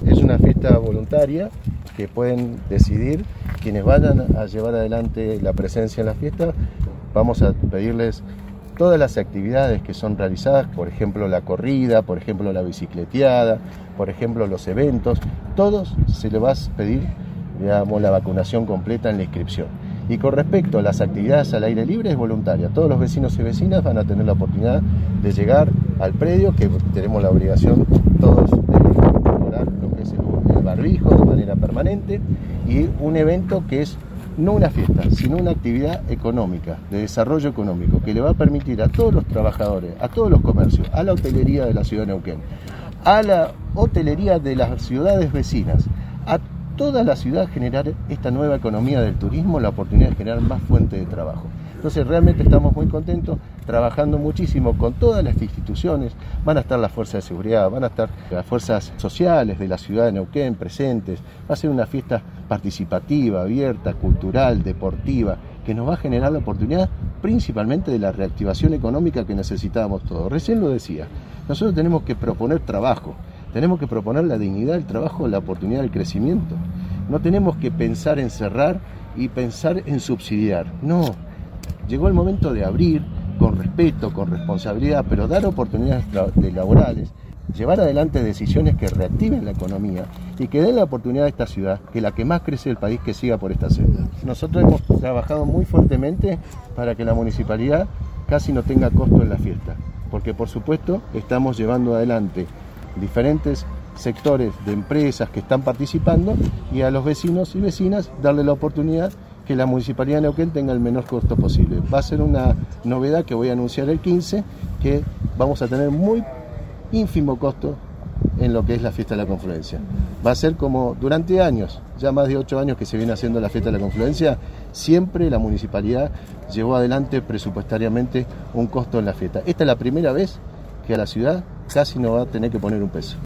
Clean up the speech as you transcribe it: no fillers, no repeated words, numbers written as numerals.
Es una fiesta voluntaria que pueden decidir quienes vayan a llevar adelante la presencia en la fiesta. Vamos a pedirles todas las actividades que son realizadas, por ejemplo la corrida, por ejemplo la bicicleteada, por ejemplo los eventos, todos se les va a pedir, digamos, la vacunación completa en la inscripción. Y con respecto a las actividades al aire libre, es voluntaria. Todos los vecinos y vecinas van a tener la oportunidad de llegar al predio, que tenemos la obligación todos de incorporar lo que es el barbijo de manera permanente, y un evento que es no una fiesta, sino una actividad económica, de desarrollo económico, que le va a permitir a todos los trabajadores, a todos los comercios, a la hotelería de la ciudad de Neuquén, a la hotelería de las ciudades vecinas, a toda la ciudad generar esta nueva economía del turismo, la oportunidad de generar más fuentes de trabajo. Entonces realmente estamos muy contentos, trabajando muchísimo con todas las instituciones. Van a estar las fuerzas de seguridad, van a estar las fuerzas sociales de la ciudad de Neuquén presentes. Va a ser una fiesta participativa, abierta, cultural, deportiva, que nos va a generar la oportunidad principalmente de la reactivación económica que necesitábamos todos. Recién lo decía, nosotros tenemos que proponer trabajo. Tenemos que proponer la dignidad del trabajo, la oportunidad del crecimiento. No tenemos que pensar en cerrar y pensar en subsidiar. No, llegó el momento de abrir con respeto, con responsabilidad, pero dar oportunidades laborales, llevar adelante decisiones que reactiven la economía y que den la oportunidad a esta ciudad, que es la que más crece del país, que siga por esta senda. Nosotros hemos trabajado muy fuertemente para que la municipalidad casi no tenga costo en la fiesta, porque por supuesto estamos llevando adelante diferentes sectores de empresas que están participando, y a los vecinos y vecinas darle la oportunidad que la Municipalidad de Neuquén tenga el menor costo posible. Va a ser una novedad que voy a anunciar el 15, que vamos a tener muy ínfimo costo en lo que es la fiesta de la confluencia. Va a ser como durante años, ya más de 8 años que se viene haciendo la fiesta de la confluencia, siempre la municipalidad llevó adelante presupuestariamente un costo en la fiesta. Esta es la primera vez que a la ciudad casi no va a tener que poner un peso.